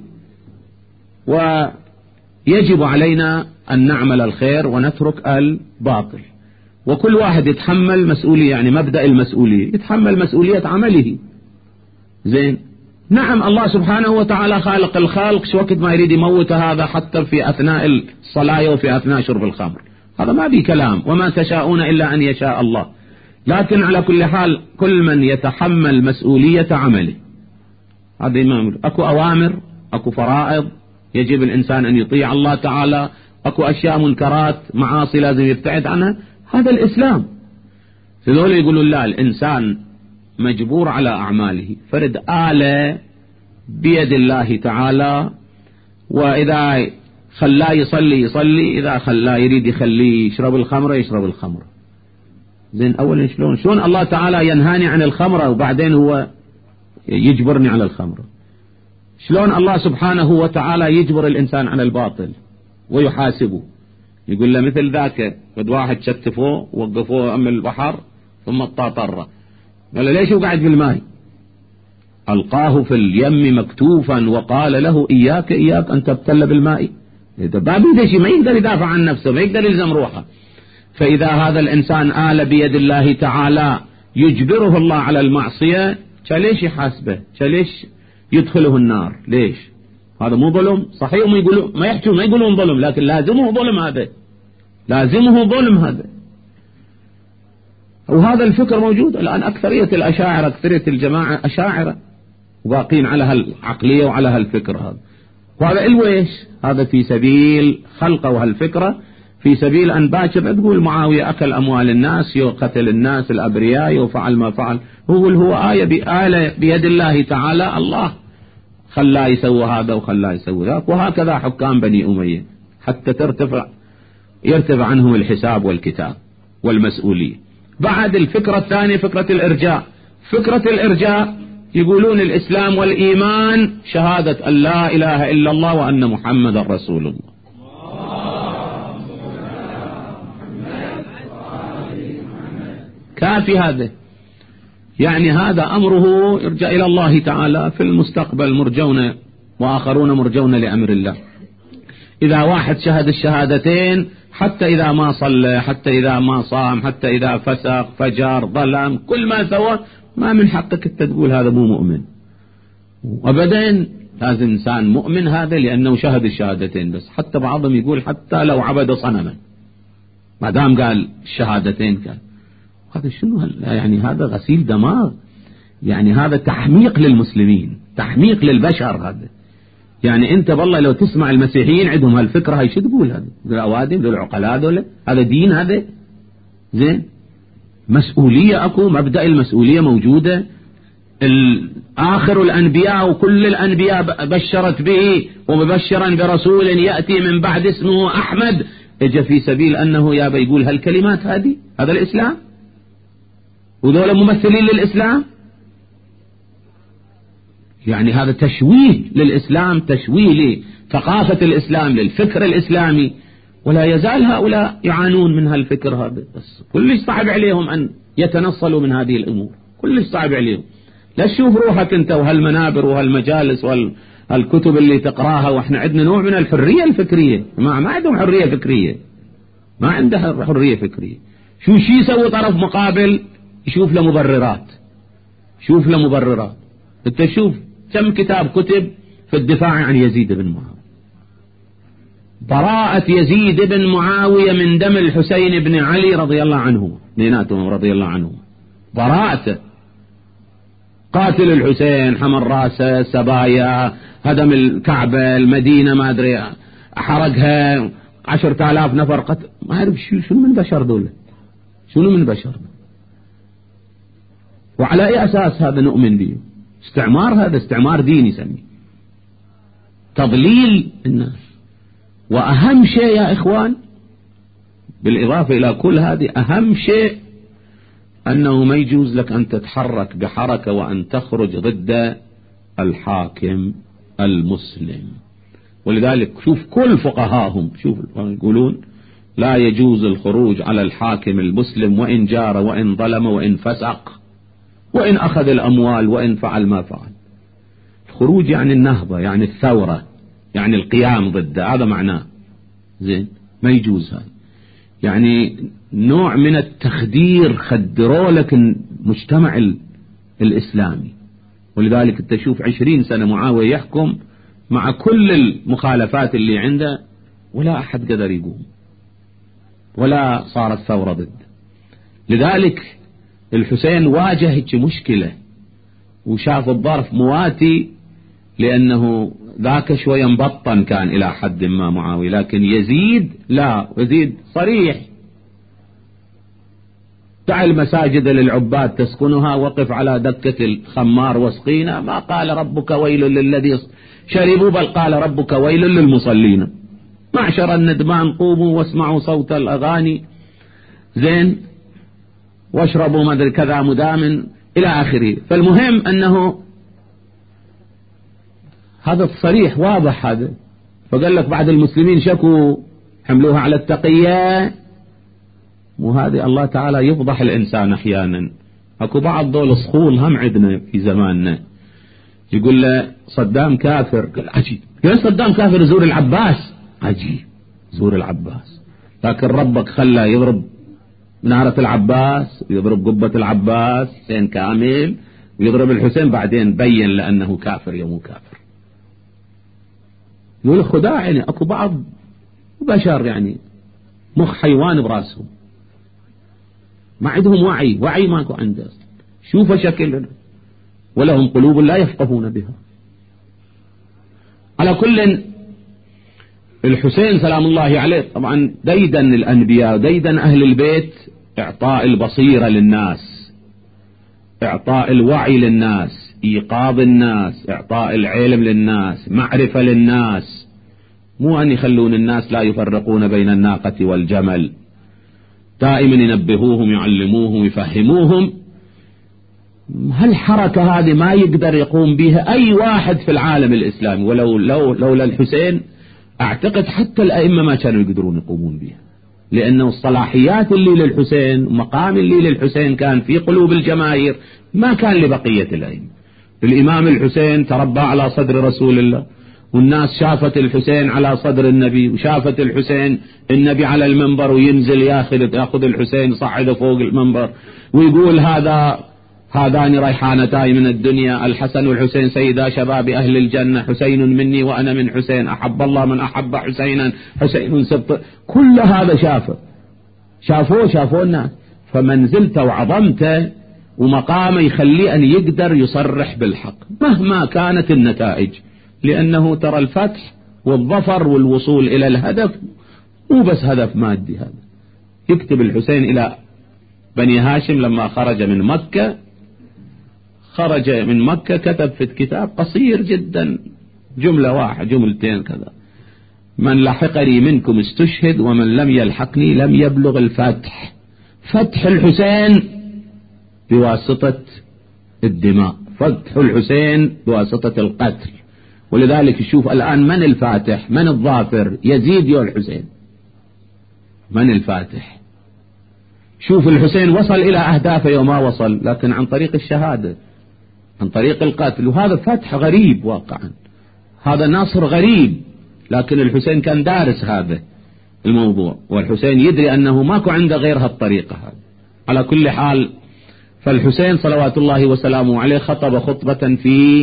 S1: ويجب علينا أن نعمل الخير ونترك الباطل، وكل واحد يتحمل مسؤولية. يعني مبدأ المسؤولية، يتحمل مسؤولية عمله. زين، نعم الله سبحانه وتعالى خالق الخلق، شو وقت ما يريد يموت هذا حتى في أثناء الصلاة وفي أثناء شرب الخمر، هذا ما بي كلام، وما تشاءون إلا أن يشاء الله. لكن على كل حال كل من يتحمل مسؤولية عمله، هذا ما أكو أوامر، أكو فرائض يجب الإنسان أن يطيع الله تعالى، أكو أشياء منكرات معاصي لازم يبتعد عنها، هذا الإسلام. فذول يقولون لا، الإنسان مجبور على أعماله، فرد آلة بيد الله تعالى، وإذا خلاه يصلي يصلي، إذا خلاه يريد يخليه يشرب الخمر يشرب الخمر. زين، أولا شلون شلون الله تعالى ينهاني عن الخمر وبعدين هو يجبرني على الخمر؟ شلون الله سبحانه وتعالى يجبر الإنسان على الباطل ويحاسبه؟ يقول له مثل ذاك قد واحد شتفوه وقفوه أم البحر ثم اطاطره، قال له ليش هو قاعد بالماء؟ ألقاه في اليم مكتوفا وقال له إياك إياك أن تبتل بالماء. باب شيء ما يقدر يدافع عن نفسه، ما يقدر يلزم روحه. فإذا هذا الإنسان آل بيد الله تعالى يجبره الله على المعصية، ليش يحاسبه؟ ليش يدخله النار؟ ليش؟ هذا مو ظلم؟ صحيح ما يقولوا ما يحكوا ما يقولون ظلم، لكن لازمه ظلم، هذا لازمه ظلم هذا. وهذا الفكر موجود الآن. أكثرية الأشاعرة، أكثرية الجماعة أشاعرة وباقين على هالعقلية وعلى هالفكر هذا. وهذا الويش، هذا في سبيل خلقه هالفكرة، في سبيل أن باكر تقول معاوية أكل أموال الناس، يقتل الناس الأبرياء، وفعل ما فعل. هو هو آية بآية بيد الله تعالى، الله خلاه يسوي هذا وخلاه يسوي ذاك. وهكذا حكام بني أمية حتى ترتفع يرتفع عنهم الحساب والكتاب والمسؤولية. بعد الفكرة الثانية فكرة الإرجاء. فكرة الإرجاء يقولون الإسلام والإيمان شهادة أن لا إله إلا الله وأن محمد رسول الله. كافي هذا. يعني هذا أمره يرجع إلى الله تعالى في المستقبل، مرجون وآخرون مرجون لأمر الله. إذا واحد شهد الشهادتين حتى إذا ما صلى، حتى إذا ما صام، حتى إذا فسق فجر ظلم كل ما سوى، ما من حقك أنت تقول هذا مو مؤمن أبدا. لازم إنسان مؤمن هذا لأنه شهد الشهادتين بس. حتى بعضهم يقول حتى لو عبد صنما ما دام قال الشهادتين قال. هذا شنو يعني؟ هذا غسيل دماغ، يعني هذا تحميق للمسلمين، تحميق للبشر. هذا يعني أنت والله لو تسمع المسيحيين عندهم هالفكرة هاي شو تقول؟ هذا الأوادم دول العقلاء دول، هذا دين هذا؟ زين، مسؤولية أكو، مبدأ المسؤولية موجودة. آخر الأنبياء وكل الأنبياء بشرت به ومبشرا برسول يأتي من بعد اسمه أحمد، اجى في سبيل أنه يابا يقول هالكلمات هذه. هذا الإسلام؟ وذولا ممثلين للإسلام؟ يعني هذا تشويه للإسلام، تشويه لثقافة الإسلام، للفكر الإسلامي. ولا يزال هؤلاء يعانون من هالفكر هذا. بس كلش صعب عليهم أن يتنصلوا من هذه الأمور، كلش صعب عليهم. لا تشوف روحك أنت وهالمنابر وهالمجالس والكتب اللي تقراها، وإحنا عندنا نوع من الحرية الفكرية. ما, ما عندهم حرية فكرية، ما عنده حرية فكرية. شو شي يسوي طرف مقابل؟ يشوف له مبررات، شوف له مبررات. انت شوف كم كتاب كتب في الدفاع عن يزيد بن معاوية، براءة يزيد بن معاوية من دم الحسين بن علي رضي الله عنه، اثنيناتهم رضي الله عنه، براءته. قاتل الحسين، حمل راسه، سبايا، هدم الكعبة، المدينة ما أدري حرقها، عشرة آلاف نفر قتل. ما أعرف شو من بشر دول، شنو من بشر. وعلى أي أساس هذا نؤمن به؟ استعمار، هذا استعمار ديني يسميه، تضليل الناس. وأهم شيء يا إخوان بالإضافة إلى كل هذه، أهم شيء أنه ما يجوز لك أن تتحرك بحركة وأن تخرج ضد الحاكم المسلم. ولذلك شوف كل فقهاهم شوف يقولون لا يجوز الخروج على الحاكم المسلم وإن جار وإن ظلم وإن فسق وإن أخذ الأموال وإن فعل ما فعل. الخروج يعني النهضة، يعني الثورة، يعني القيام ضده، هذا معناه. زين، ما يجوز هذا. يعني نوع من التخدير، خدروا لك المجتمع الإسلامي. ولذلك تشوف عشرين سنة معاوية يحكم مع كل المخالفات اللي عنده، ولا أحد قدر يقوم، ولا صارت ثورة ضده. لذلك الحسين واجه هيك مشكلة وشاف الظرف مواتي، لأنه ذاك شوية مبطن كان إلى حد ما معاوية، لكن يزيد لا، يزيد صريح. دع المساجد للعباد تسكنها، وقف على دكة الخمار واسقينا. ما قال ربك ويل للذي شربوا، بل قال ربك ويل للمصلين. معشر الندمان قوموا واسمعوا صوت الأغاني، زين، واشربوا ما ادري كذا مدام إلى آخره. فالمهم أنه هذا الصريح واضح هذا. فقال لك بعد المسلمين شكوا حملوها على التقية، وهذه الله تعالى يفضح الإنسان أحيانا. أكو بعض دول الصخول هم عندنا في زماننا، يقول له صدام كافر. قال عجيب، قال صدام كافر زور العباس. عجيب، زور العباس، لكن ربك خلى يضرب منارة العباس ويضرب قبة العباس حسين كامل، ويضرب الحسين بعدين بين لأنه كافر يا مو كافر. يقول خداع. يعني أكو بعض بشر يعني مخ حيوان براسهم، ما عندهم وعي، وعي ماكو عنده. شوف شكل، ولهم قلوب لا يفقهون بها. على كل، الحسين سلام الله عليه طبعا ديدن الأنبياء، ديدن أهل البيت، إعطاء البصيرة للناس، إعطاء الوعي للناس، إيقاظ الناس، إعطاء العلم للناس، معرفة للناس. مو أن يخلون الناس لا يفرقون بين الناقة والجمل، دائما ينبهوهم، يعلموهم، يفهموهم. هالحركة هذه ما يقدر يقوم بها أي واحد في العالم الإسلامي، ولو لو لولا الحسين أعتقد حتى الأئمة ما كانوا يقدرون يقومون بها. لأنه الصلاحيات اللي للحسين ومقام اللي للحسين كان في قلوب الجماهير ما كان لبقية الأئمة. الإمام الحسين تربى على صدر رسول الله، والناس شافت الحسين على صدر النبي، وشافت الحسين النبي على المنبر وينزل ياخذ ياخذ الحسين صعده فوق المنبر ويقول هذا هذان ريحانتاي من الدنيا، الحسن والحسين سيدا شباب أهل الجنة، حسين مني وأنا من حسين، أحب الله من أحب حسينا، حسين سبط. كل هذا شافه شافوه شافوه الناس. فمنزلته وعظمته ومقامه يخليه أن يقدر يصرح بالحق مهما كانت النتائج، لأنه ترى الفتح والظفر والوصول إلى الهدف مو بس هدف مادي. هذا يكتب الحسين إلى بني هاشم لما خرج من مكة، خرج من مكة كتب في الكتاب قصير جدا، جملة واحدة جملتين كذا: من لحقني منكم استشهد ومن لم يلحقني لم يبلغ الفتح. فتح الحسين بواسطة الدماء، فتح الحسين بواسطة القتل. ولذلك شوف الآن من الفاتح من الظافر؟ يزيد يا الحسين. من الفاتح؟ شوف الحسين وصل إلى أهدافه وما وصل، لكن عن طريق الشهادة، عن طريق القتل. وهذا فتح غريب واقعا، هذا نصر غريب، لكن الحسين كان دارس هذا الموضوع، والحسين يدري أنه ماكو عنده غير هالطريقة هذه. على كل حال، فالحسين صلوات الله وسلامه عليه خطب خطبة في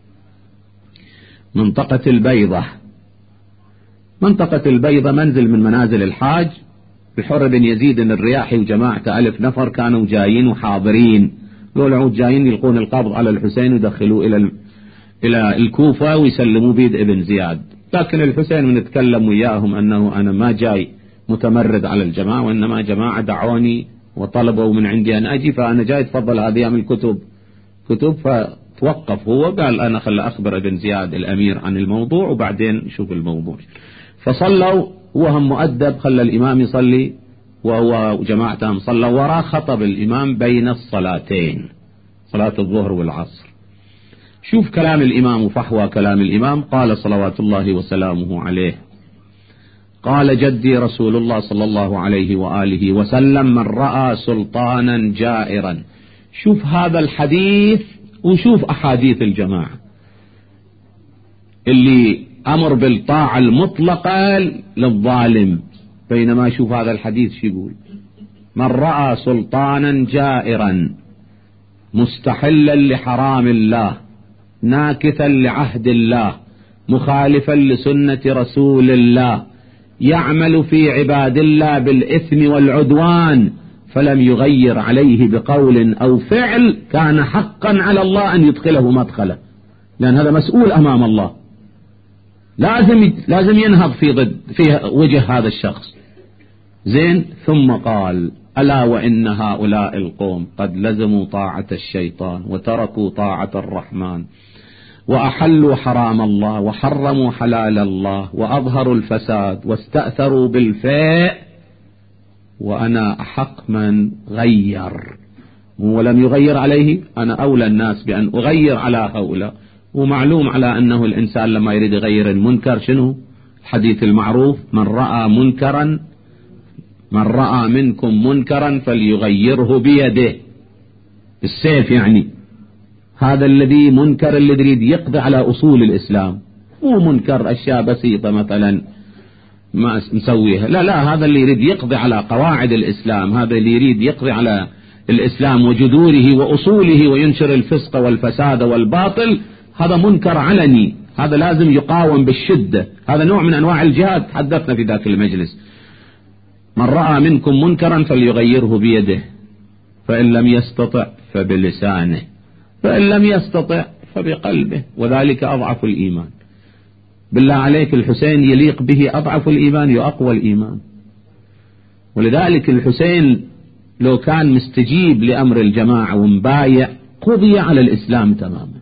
S1: منطقة البيضة. منطقة البيضة منزل من منازل الحاج. الحر بن يزيد الرياحي وجماعة ألف نفر كانوا جايين وحاضرين، قولوا جايين يلقون القبض على الحسين ويدخلوه إلى إلى الكوفة ويسلموا بيد ابن زياد. لكن الحسين من يتكلم وياهم أنه أنا ما جاي متمرد على الجماعة، وإنما جماعة دعوني وطلبوا من عندي أن أجي، فأنا جاي تفضل هذه من الكتب كتب. فتوقف هو قال أنا خل أخبر ابن زياد الأمير عن الموضوع وبعدين نشوف الموضوع. فصلوا، هو هم مؤدب، خلى الإمام يصلي وهو وجماعتهم صلوا وراء. خطب الإمام بين الصلاتين، صلاة الظهر والعصر. شوف كلام الإمام وفحوى كلام الإمام. قال صلوات الله وسلامه عليه: قال جدي رسول الله صلى الله عليه وآله وسلم: من رأى سلطانا جائرا. شوف هذا الحديث وشوف أحاديث الجماعة اللي أمر بالطاعة المطلقة للظالم، بينما شوف هذا الحديث شو يقول: من رأى سلطانا جائرا مستحلا لحرام الله ناكثا لعهد الله مخالفا لسنة رسول الله يعمل في عباد الله بالإثم والعدوان فلم يغير عليه بقول أو فعل، كان حقا على الله أن يدخله مدخله، لأن هذا مسؤول أمام الله، لازم لازم ينهض في ضد في وجه هذا الشخص. زين. ثم قال: ألا وإن هؤلاء القوم قد لزموا طاعة الشيطان وتركوا طاعة الرحمن، وأحلوا حرام الله وحرموا حلال الله، وأظهروا الفساد واستأثروا بالفاء، وأنا أحق من غير ولم يغير عليه، أنا أولى الناس بأن أغير على هؤلاء. ومعلوم على أنه الإنسان لما يريد يغير المنكر شنو الحديث المعروف: من رأى منكرا من رأى منكم منكرا فليغيره بيده، السيف يعني. هذا الذي منكر اللي يريد يقضي على أصول الإسلام، مو منكر أشياء بسيطة مثلا ما مسويها، لا لا، هذا اللي يريد يقضي على قواعد الإسلام، هذا اللي يريد يقضي على الإسلام وجذوره وأصوله وينشر الفسق والفساد والباطل، هذا منكر علني، هذا لازم يقاوم بالشدة، هذا نوع من أنواع الجهاد، حدثنا في ذاك المجلس. من رأى منكم منكرا فليغيره بيده، فإن لم يستطع فبلسانه، فإن لم يستطع فبقلبه، وذلك أضعف الإيمان. بالله عليك الحسين يليق به أضعف الإيمان وأقوى الإيمان. ولذلك الحسين لو كان مستجيب لأمر الجماعة ومبايع قضي على الإسلام تماما،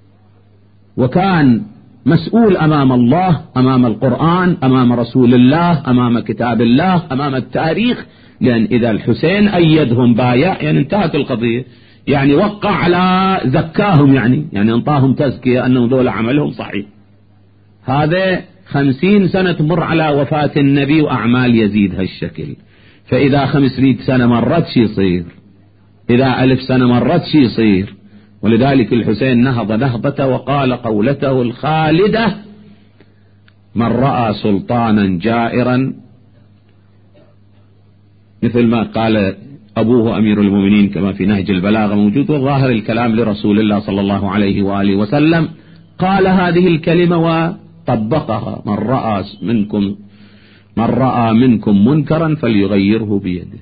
S1: وكان مسؤول أمام الله، أمام القرآن، أمام رسول الله، أمام كتاب الله، أمام التاريخ. لأن إذا الحسين أيدهم بايع يعني انتهت القضية، يعني وقع على زكاهم، يعني يعني انطاهم تزكية أنه دول عملهم صحيح. هذا خمسين سنة تمر على وفاة النبي وأعمال يزيد هالشكل. فإذا خمسمائة سنة مرت شي يصير، إذا ألف سنة مرت شي يصير. ولذلك الحسين نهض نهضته وقال قولته الخالدة: من رأى سلطانا جائرا، مثل ما قال أبوه أمير المؤمنين كما في نهج البلاغة موجود، وظاهر الكلام لرسول الله صلى الله عليه وآله وسلم، قال هذه الكلمة وطبقها: من رأى منكم من رأى منكم منكرا فليغيره بيده،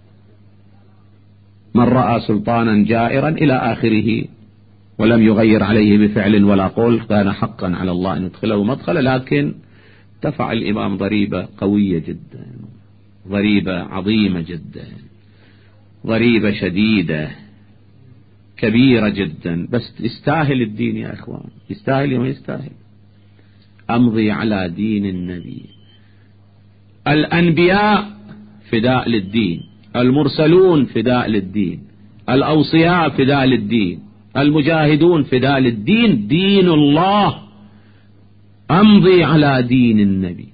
S1: من رأى سلطانا جائرا إلى آخره، ولم يغير عليه بفعل ولا قول، كان حقا على الله أن يدخله مدخل. لكن دفع الإمام ضريبة قوية جدا، ضريبة عظيمة جدا، ضريبة شديدة كبيرة جدا، بس يستاهل الدين يا إخوان، يستاهل وما يستاهل. أمضي على دين النبي. الأنبياء فداء للدين، المرسلون فداء للدين، الأوصياء فداء للدين، المجاهدون فداء للدين، دين الله. أمضي على دين النبي.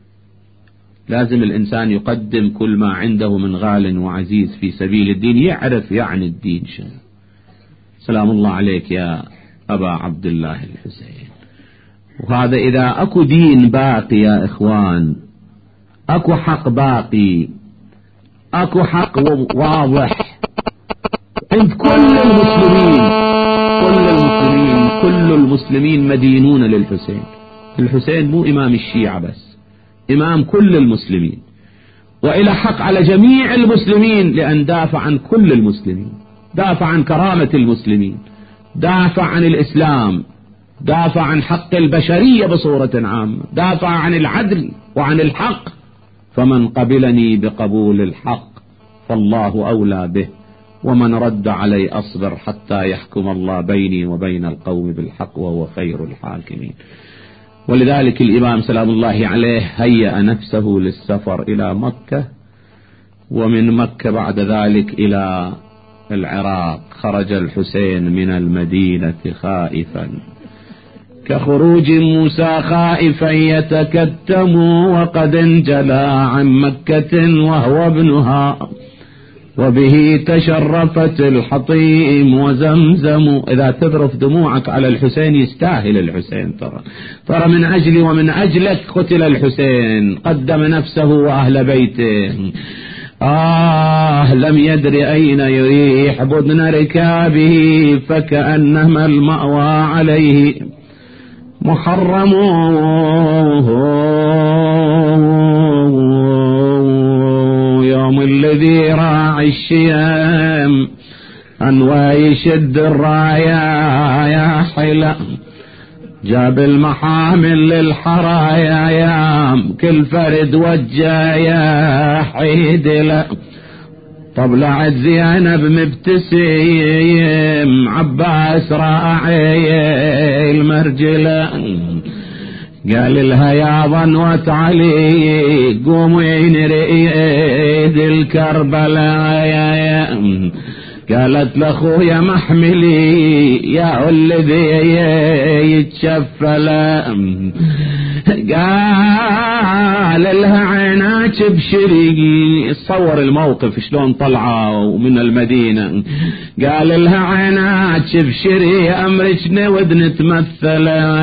S1: لازم الإنسان يقدم كل ما عنده من غال وعزيز في سبيل الدين، يعرف يعني الدين شيء. سلام الله عليك يا أبا عبد الله الحسين. وهذا إذا أكو دين باقي يا إخوان، أكو حق باقي، أكو حق واضح عند كل المسلمين، كل المسلمين كل المسلمين مدينون للحسين. الحسين مو إمام الشيعة بس، إمام كل المسلمين، وإلى حق على جميع المسلمين، لأن دافع عن كل المسلمين، دافع عن كرامة المسلمين، دافع عن الإسلام، دافع عن حق البشرية بصورة عامة، دافع عن العدل وعن الحق. فمن قبلني بقبول الحق فالله أولى به، ومن رد علي أصبر حتى يحكم الله بيني وبين القوم بالحق وهو خير الحاكمين. ولذلك الإمام سلام الله عليه هيأ نفسه للسفر إلى مكة، ومن مكة بعد ذلك إلى العراق. خرج الحسين من المدينة خائفا كخروج موسى خائفا يتكتم، وقد انجلى عن مكة وهو ابنها، وبه تشرفت الحطيم وزمزم. إذا تذرف دموعك على الحسين، يستاهل الحسين. ترى ترى من أجلي ومن أجلك قتل الحسين، قدم نفسه وأهل بيته. آه لم يدر أين يريح بدن ركابه، فكأنما المأوى عليه محرم. يوم الذي راعي الشيام أنوى يشد الرايا يا حلا، جاب المحامل للحرايا يا كل فرد وجه يا حيدلا. طلعت زينب مبتسم، عباس راعي المرجلة، قال لها يا ظنوة علي قومي نريد الكربلاء. قالت لاخويا محملي يا الذي يتشفل. قال لها عيناك بشري، صور الموقف شلون طلعوا من المدينة. قال لها عيناك بشري امرك نود نتمثل.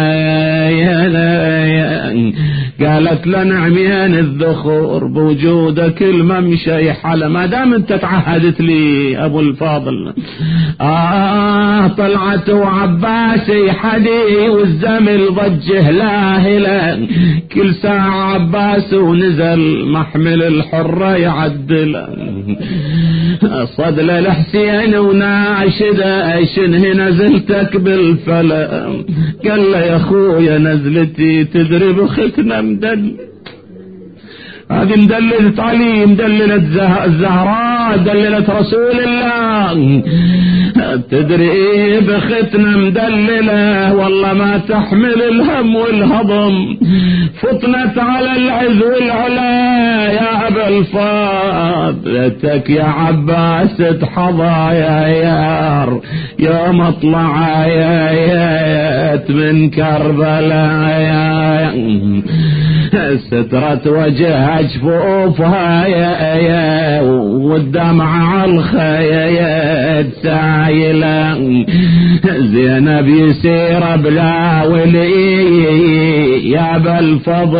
S1: قالت له نعمين الذخور بوجودك الممشى حلا، ما دام انت تعهدت لي ابو الفاضل. آه طلعت وعباسي حدي والزمل ضجه لاهلا، كل ساعة عباس ونزل محمل الحرة يعدل. صدل الحسين وناشده شنه نزلتك بالفلا. قال له يا اخويا نزلتي تدري بختنا مدل، هذه مدللة علي، مدللة الزهراء، دللت رسول الله، تدري بختنا مدللة والله ما تحمل الهم والهضم. فطنت على العز والعلا يا أبا الفاضلتك يا عباس تحظى يا يار، يا مطلع يا يا نزلت من كربلاء سترة وجهها جفوفها يا يا والدمع على الخيط سايلة زينب يسير بلا ولي يا بالفضل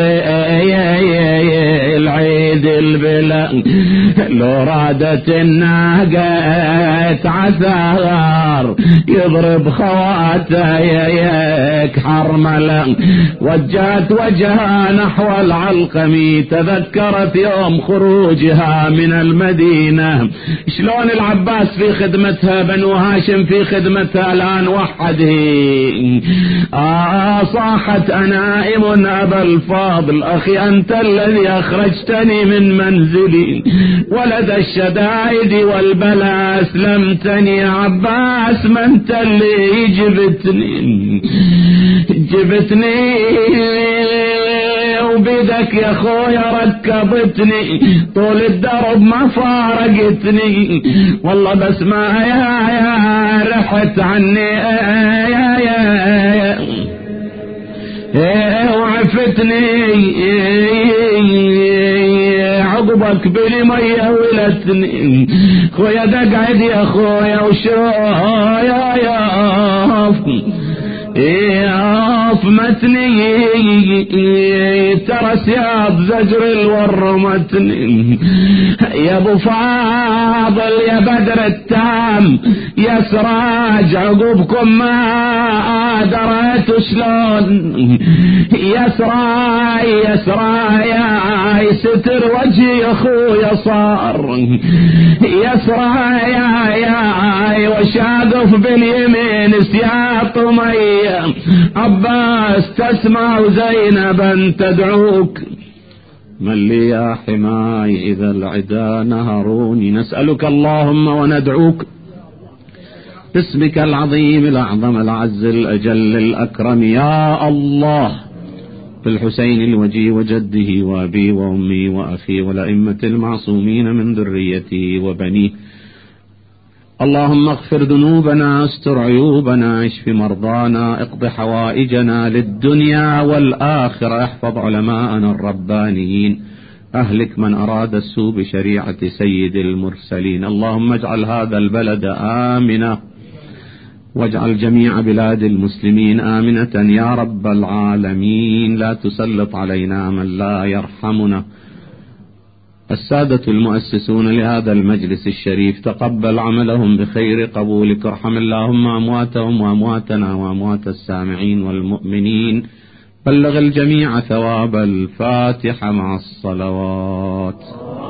S1: العيد البلا لو رادت الناقة عثار يضرب خواته ياك حرملا وجهت وجهها نحو العلقمي تذكرت يوم خروجها من المدينة شلون العباس في خدمتها بنو هاشم في خدمتها الآن وحده آه صاحت أنائم أبا الفاضل أخي أنت الذي أخرجتني من منزلي ولد الشدائد والبلاء أسلمتني يا عباس ما أنت اللي جبتني جبتني وبيدك يا خويا ركبتني طول الدرب ما فارقتني والله بس ما يا يا رحت عني يا يا يا وعفتني عقبك بلي مية ولتني خويا دقعد يا خويا وشو يا يا متني ترى سياط زجر الورمتني يا ابو فاضل يا بدر التام يا سراج عقوبكم ما دريت شلون يا سراي يا سراي يا ستر وجهي يا اخويا صار يا سراي يا وشاقف باليمين سياط مية عباس تسمع زينبا تدعوك من لي يا حماي إذا العدا نهروني نسألك اللهم وندعوك باسمك العظيم الأعظم الأعز الأجل الأكرم يا الله بالحسين الوجي وجده وأبي وأمي وأخي والأئمة المعصومين من ذريته وبنيه اللهم اغفر ذنوبنا استر عيوبنا اشف مرضانا اقض حوائجنا للدنيا والآخرة احفظ علماءنا الربانيين أهلك من أراد السوء بشريعة سيد المرسلين اللهم اجعل هذا البلد آمنا واجعل جميع بلاد المسلمين آمنة يا رب العالمين لا تسلط علينا من لا يرحمنا السادة المؤسسون لهذا المجلس الشريف تقبل عملهم بخير قبولك ارحم اللهم أمواتهم وأمواتنا وأموات السامعين والمؤمنين بلغ الجميع ثواب الفاتحة مع الصلوات